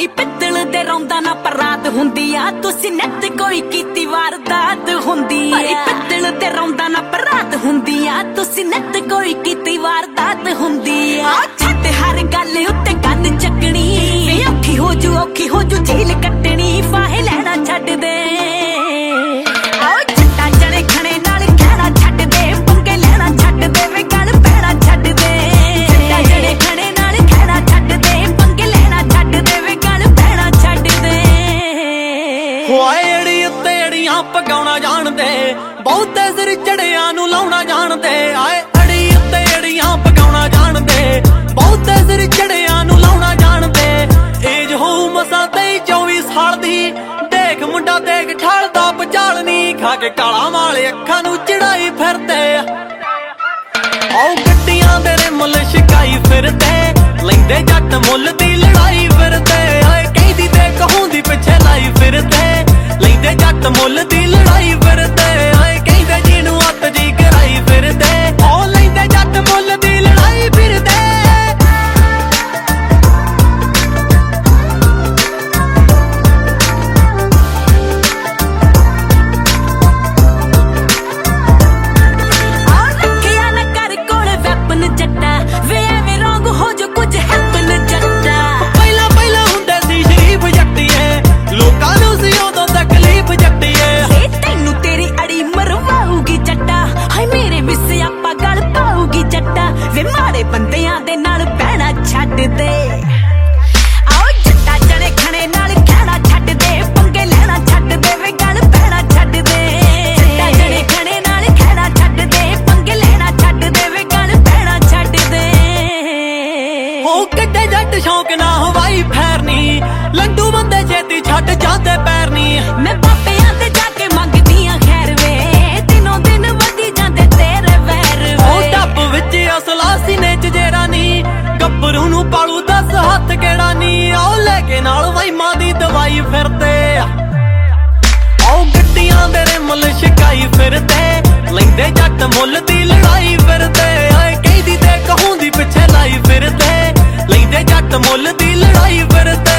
ਭਾਈ ਪਿੱਤਲ ਦੇ ਰੌਂਦਾ ਨਾ ਪਰਾਤ ਹੁੰਦੀ ਆ, ਤੁਸੀਂ ਨਿੱਤ ਕੋਈ ਕੀਤੀ ਵਾਰਦਾਤ ਹੁੰਦੀ ਆ। ਭਾਈ ਪਿੱਤਲ ਦੇ ਰੌਂਦਾ ਨਾ ਪਰਾਤ ਹੁੰਦੀ ਆ, ਤੁਸੀਂ ਨਿੱਤ ਕੋਈ ਕੀਤੀ ਵਾਰਦਾਤ ਹੁੰਦੀ ਆ। ਛੱਡ ਹਰ ਗੱਲ ਉੱਤੇ ਕੰਨ ਚੱਕਣੀ, ਵੇ ਔਖੀ ਹੋ ਜੂ ਜੀਲ ਕੱਟਣੀ, ਫਾਹੇ ਲੈਣਾ ਛੱਡ ਦੇ। ਜੱਟਾ ਜਣੇ ਖਣੇ ਨਾਲ ਕਹਿਣਾ ਛੱਡ ਦੇ, ਪੰਗੇ ਲੈਣਾ ਛੱਡ ਦੇ, ਵੇ ਗੱਲ ਪੈਣਾ ਛੱਡ ਦੇ। ਜੱਟਾ ਜਣੇ ਖਣੇ ਨਾਲ ਕਹਿਣਾ ਛੱਡ ਦੇ, ਪੰਗੇ ਲੈਣਾ ਛੱਡ ਦੇ, ਵੇ ਗੱਲ ਪੈਣਾ ਛੱਡ ਦੇ। ਹੋਏ ਏੜੀ ਉੱਤੇ ਏੜੀਆਂ ਪਗਾਉਣਾ ਜਾਣਦੇ, ਬਹੁਤੇ ਸਿਰ ਚੜਿਆਂ ਨੂੰ ਲਾਉਣਾ ਜਾਣਦੇ। ਆਏ ਅੜੀ ਉੱਤੇ ਏੜੀਆਂ ਪਗਾਉਣਾ ਜਾਣਦੇ, ਬਹੁਤੇ ਸਿਰ ਚੜਿਆਂ ਨੂੰ ਲਾਉਣਾ ਜਾਣਦੇ। ਏਜ ਹੋਊ ਮਸਾਂ 23-24 ਸਾਲ ਦੀ, ਦੇਖ ਮੁੰਡਾ ਦੇਖ ਠਾਲਦਾ ਪਚਾਲਨੀ, ਖਾ ਕੇ ਕਾਲਾ ਵਾਲੇ ਅੱਖਾਂ ਨੂੰ ਚੜਾਈ ਫਿਰਦੇ। ਆਓ ਗੱਡੀਆਂ ਦੇ ਨੇ ਮੁੱਲ ਸ਼ਿਕਾਈ ਫਿਰਦੇ, ਲੈਂਦੇ ਜੱਟ ਮੁੱਲ ਦੀ ਲੜਾਈ ਫਿਰਦੇ। ਆਏ ਕਹਿੰਦੀ ਤੇ ਕਹੂੰਦੀ ਪਿੱਛੇ ਲਾਈ ਫਿਰਦੇ, ਲੈਂਦੇ ਜੱਟ ਮੁੱਲ ਦੀ ਲੜਾਈ ਫਿਰਦੇ। ਆਏ ਕਹਿੰਦੇ ਜਿਹਨੂੰ ਅੱਤ ਜੀ ਕਰਾਈ ਫਿਰਦੇ, ਉਹ ਲੈਂਦੇ ਜੱਟ ਮੁੱਲ ਦੀ ਲੜਾਈ ਫਿਰਦੇ। ਬੰਦਿਆਂ ਦੇ ਨਾਲ ਬਹਿਣਾ ਛੱਡ ਦੇ। ਆਓ ਜੱਟਾ ਜਣੇ ਖਣੇ ਨਾਲ ਕਹਿਣਾ ਛੱਡ ਦੇ, ਪੰਗੇ ਲੈਣਾ ਛੱਡ ਦੇ, ਵੇ ਗੱਲ ਪੈਣਾ ਛੱਡ ਦੇ। ਜੱਟਾ ਜਣੇ ਖਣੇ ਨਾਲ ਕਹਿਣਾ ਛੱਡ ਦੇ, ਪੰਗੇ ਲੈਣਾ ਛੱਡ ਦੇ, ਵੇ ਗੱਲ ਪੈਣਾ ਛੱਡ ਦੇ। ਉਹ ਕੱਢੇ ਜੱਟ ਸ਼ੌਂਕ ਨਾ ਹਵਾਈ ਫੈਰਨੀ, ਲੰਡੂ ਬੰਦੇ ਛੇਤੀ ਛੱਡ ਜਾਂਦੇ ਪੈਰਨੀ। ਮੈਂ ਬਾਬਿਆਂ ਤੇ ਜਾ ਕੇ ਮੰਗਦੀਆਂ ਖੈਰ ਵੇ, ਦਿਨੋਂ ਦਿਨ ਵਧੀ ਜਾਂਦੇ ਤੇਰੇ ਵੈਰ ਵੇ। ਉਹ ਟੱਪ ਵਿੱਚ ਅਸਲਾ ਸੀਨੇ ਚ ਜਿਹੜਾ ਨੀ, ਗੱਭਰੂ ਨੂੰ ਪਾਲੂ 10 ਹੱਥ ਕਿਹੜਾ ਨੀ। ਆਓ ਲੈ ਕੇ ਨਾਲ ਵਾਈਮਾਂ ਦੀ ਦਵਾਈ ਫਿਰਦੇ, ਆਓ ਗੱਡੀਆਂ ਦੇ ਨੇ ਮੁੱਲ ਸ਼ਿਕਾਈ ਫਿਰਦੇ, ਲੈਂਦੇ ਜੱਟ ਮੁੱਲ ਦੀ ਲੜਾਈ ਫਿਰਦੇ। ਆਏ ਕਹਿੰਦੀ ਤੇ ਕਹੂੰਦੀ ਪਿੱਛੇ ਲਾਈ ਫਿਰਦੇ, ਲੈਂਦੇ ਜੱਟ ਮੁੱਲ ਦੀ ਲੜਾਈ ਫਿਰਦੇ।